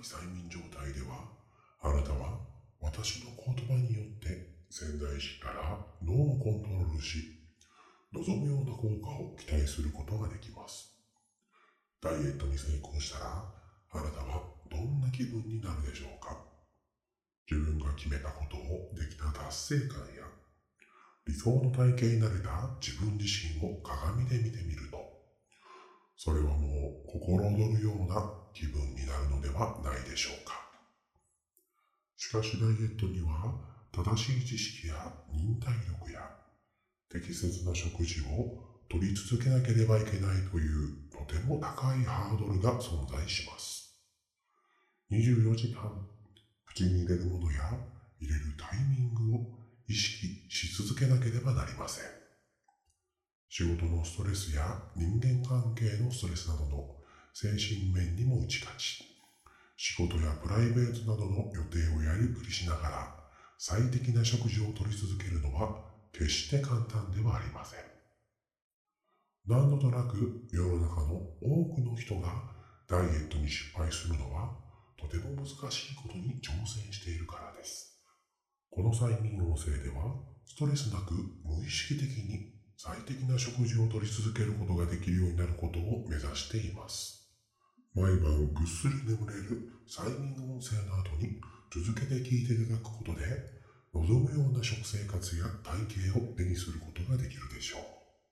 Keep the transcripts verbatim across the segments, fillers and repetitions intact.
催眠状態では、あなたは私の言葉によって潜在意識から脳をコントロールし、望むような効果を期待することができます。ダイエットに成功したら、あなたはどんな気分になるでしょうか。自分が決めたことをできた達成感や、理想の体型になれた自分自身を鏡で見てみると、それはもう心躍るような気分になるのではないでしょうか。しかしダイエットには正しい知識や忍耐力や適切な食事を取り続けなければいけないというとても高いハードルが存在します。にじゅうよじかん口に入れるものや入れるタイミングを意識し続けなければなりません。仕事のストレスや人間関係のストレスなどの精神面にも打ち勝ち、仕事やプライベートなどの予定をやりくりしながら最適な食事をとり続けるのは決して簡単ではありません。何度となく世の中の多くの人がダイエットに失敗するのはとても難しいことに挑戦しているからです。この催眠音声ではストレスなく無意識的に最適な食事をとり続けることができるようになることを目指しています。毎晩ぐっすり眠れる催眠音声の後に続けて聞いていただくことで、望むような食生活や体型を手にすることができるでしょう。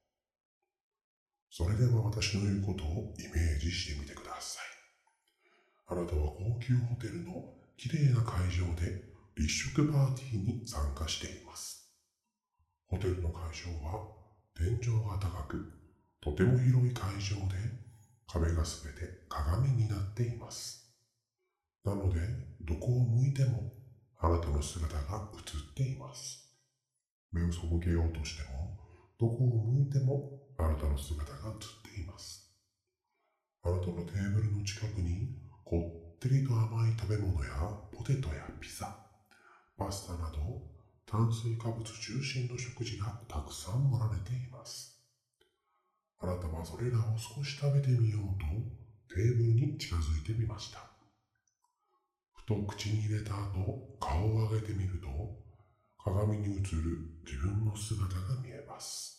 それでは私の言うことをイメージしてみてください。あなたは高級ホテルのきれいな会場で立食パーティーに参加しています。ホテルの会場は天井が高く、とても広い会場で壁がすべて鏡になっています。なので、どこを向いてもあなたの姿が映っています。目を背けようとしても、どこを向いてもあなたの姿が映っています。あなたのテーブルの近くにこってりと甘い食べ物やポテトやピザ、パスタなど炭水化物中心の食事がたくさん盛られています。あなたはそれらを少し食べてみようとテーブルに近づいてみました。ふと口に入れた後、顔を上げてみると、鏡に映る自分の姿が見えます。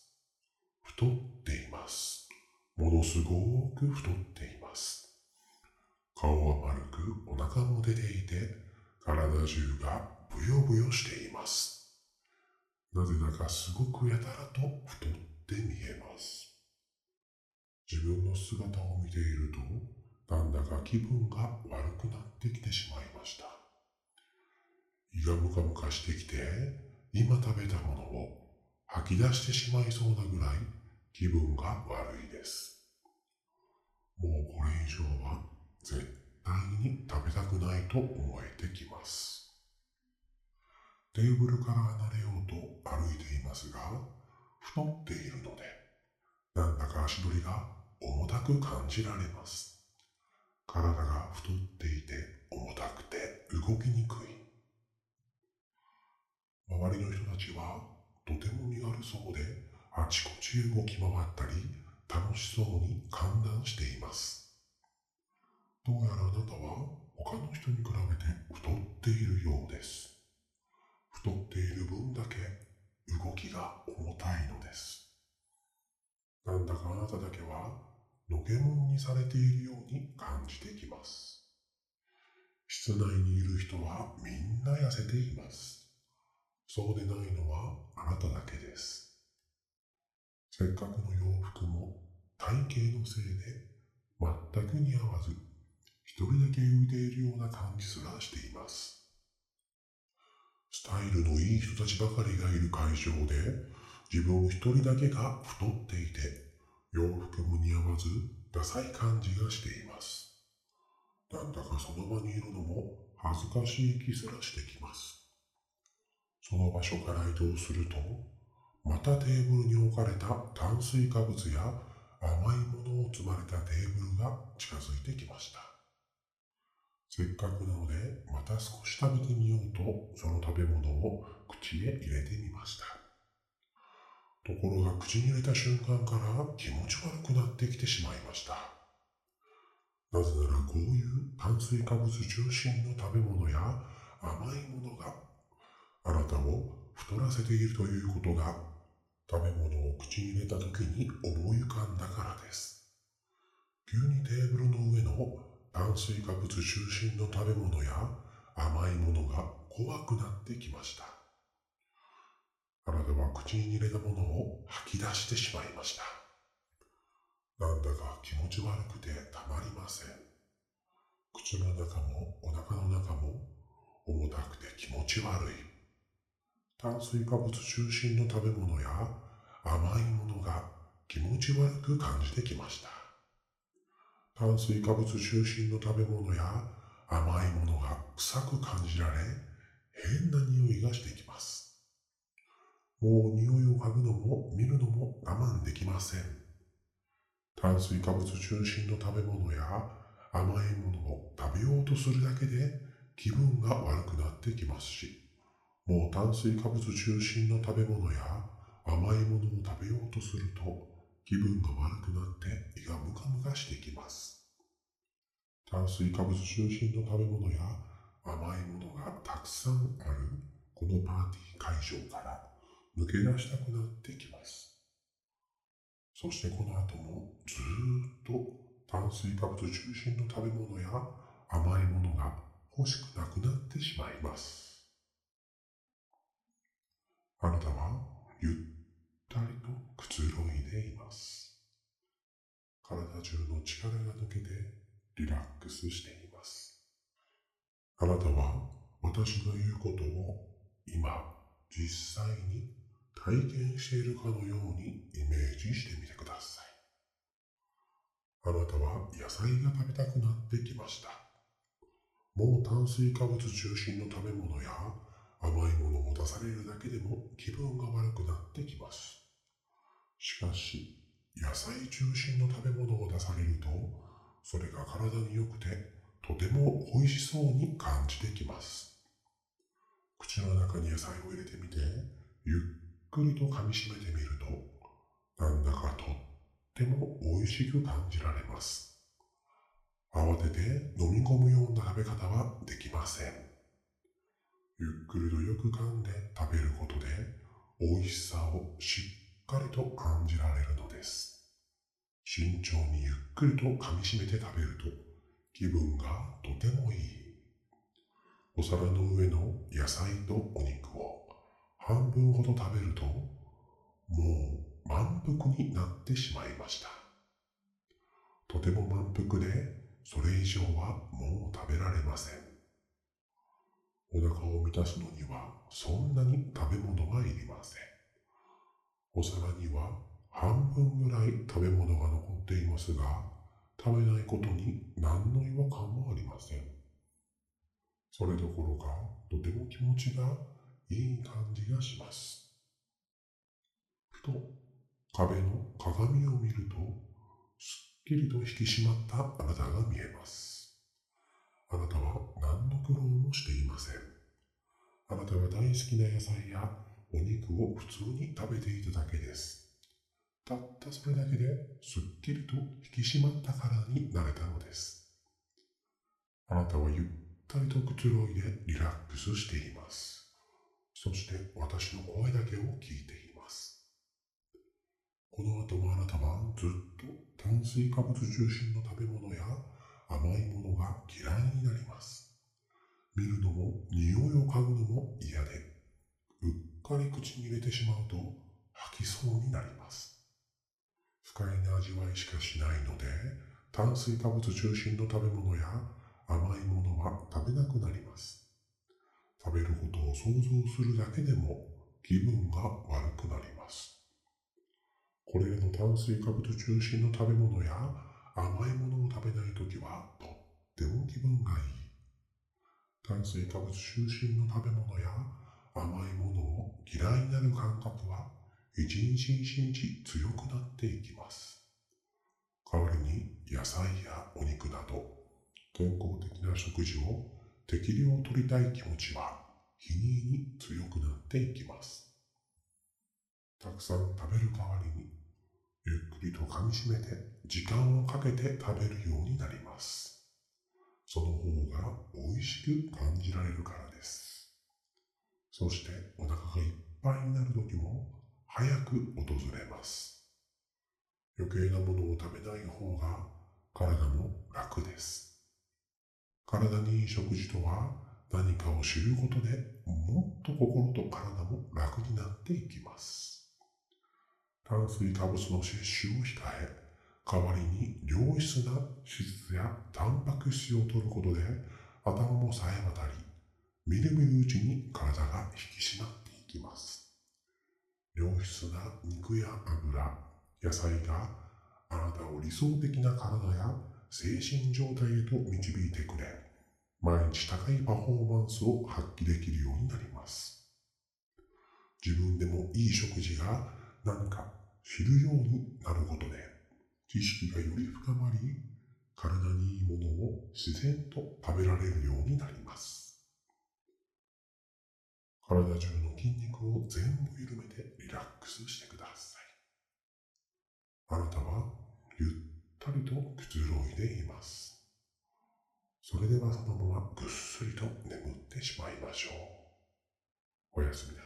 太っています。ものすごく太っています。顔は丸く、お腹も出ていて、体中がブヨブヨしています。なぜだかすごくやたらと太って見えます。自分の姿を見ていると、なんだか気分が悪くなってきてしまいました。胃がムカムカしてきて、今食べたものを吐き出してしまいそうなぐらい気分が悪いです。もうこれ以上は絶対に食べたくないと思えてきます。テーブルから離れようと歩いていますが、太っているので、なんだか足取りが重たく感じられます。体が太っていて重たくて動きにくい。周りの人たちはとても身軽そうで、あちこちへ動き回ったり楽しそうに歓談しています。どうやらあなたは他の人に比べて太っているようです。太っている分だけ動きが重たいのです。なんだかあなただけはのけもんにされているように感じてきます。室内にいる人はみんな痩せています。そうでないのはあなただけです。せっかくの洋服も体型のせいで全く似合わず、一人だけ浮いているような感じすらしています。スタイルのいい人たちばかりがいる会場で、自分一人だけが太っていて、洋服も似合わずダサい感じがしています。なんだかその場にいるのも恥ずかしい気すらしてきます。その場所から移動すると、またテーブルに置かれた炭水化物や甘いものを積まれたテーブルが近づいてきました。せっかくなのでまた少し食べてみようと、その食べ物を口へ入れてみました。ところが口に入れた瞬間から気持ち悪くなってきてしまいました。なぜならこういう炭炭水化物中心の食べ物や甘いものがあなたを太らせているということが食べ物を口に入れた時に思い浮かんだからです。急にテーブルの上の炭水化物中心の食べ物や甘いものが怖くなってきました。あなたは口に入れたものを吐き出してしまいました。なんだか気持ち悪くてたまりません。口の中もお腹の中も重たくて気持ち悪い。炭水化物中心の食べ物や甘いものが気持ち悪く感じてきました。炭水化物中心の食べ物や甘いものが臭く感じられ、変な匂いがしてきます。もう匂いを嗅ぐのも見るのも我慢できません。炭水化物中心の食べ物や甘いものを食べようとするだけで気分が悪くなってきますし、もう炭水化物中心の食べ物や甘いものを食べようとすると気分が悪くなって胃がムカムカしてきます。炭水化物中心の食べ物や甘いものがたくさんあるこのパーティー会場から抜け出したくなってきます。そしてこの後もずーっと炭水化物中心の食べ物や甘いものが欲しくなくなってしまいます。あなたはゆったりとくつろいでいます。体中の力が抜けてリラックスしています。あなたは私が言うことを今実際に体験しているかのようにイメージしてみてください。あなたは野菜が食べたくなってきました。もう炭水化物中心の食べ物や甘いものを出されるだけでも気分が悪くなってきます。しかし、野菜中心の食べ物を出されると、それが体に良くて、とても美味しそうに感じてきます。口の中に野菜を入れてみて、ゆっくりと噛みしめてみると、なんだかとっても美味しく感じられます。慌てて飲み込むような食べ方はできません。ゆっくりとよく噛んで食べることで美味しさをしっかりと感じられるのです。慎重にゆっくりと噛みしめて食べると気分がとてもいい。お皿の上の野菜とお肉を半分ほど食べるともう満腹になってしまいました。とても満腹でそれ以上はもう食べられません。お腹を満たすのにはそんなに食べ物はいりません。お皿には半分ぐらい食べ物が残っていますが、食べないことに何の違和感もありません。それどころかとても気持ちがいい感じがします。ふと壁の鏡を見ると、すっきりと引き締まったあなたが見えます。あなたは何の苦労もしていません。あなたは大好きな野菜やお肉を普通に食べていただけです。たったそれだけですっきりと引き締まった体になれたのです。あなたはゆったりとくつろいでリラックスしています。そして私の声だけを聞いています。この後もあなたはずっと炭水化物中心の食べ物や甘いものが嫌いになります。見るのも匂いを嗅ぐのも嫌で、うっかり口に入れてしまうと吐きそうになります。不快な味わいしかしないので、炭水化物中心の食べ物や甘いものは食べなくなります。食べることを想像するだけでも気分が悪くなります。これらの炭水化物中心の食べ物や甘いものを食べないときはとっても気分がいい。炭水化物中心の食べ物や甘いものを嫌いになる感覚は一日一日強くなっていきます。代わりに野菜やお肉など健康的な食事を適量とりたい気持ちは日に日に強くなっていきます。たくさん食べる代わりにゆっくりと噛みしめて時間をかけて食べるようになります。その方しく感じられるからです。そしてお腹がいっぱいになる時も早く訪れます。余計なものを食べない方が体も楽です。体にいい食事とは何かを知ることでもっと心と体も楽になっていきます。炭水化物の摂取を控え、代わりに良質な脂質やタンパク質を摂ることで頭も冴え渡り、みるみるうちに体が引き締まっていきます。良質な肉や油、野菜があなたを理想的な体や精神状態へと導いてくれ、毎日高いパフォーマンスを発揮できるようになります。自分でもいい食事が何か知るようになることで、知識がより深まり、体にいいものを自然と食べられるようになります。体中の筋肉を全部緩めてリラックスしてください。あなたはゆったりとくつろいでいます。それではそのままぐっすりと眠ってしまいましょう。おやすみなさい。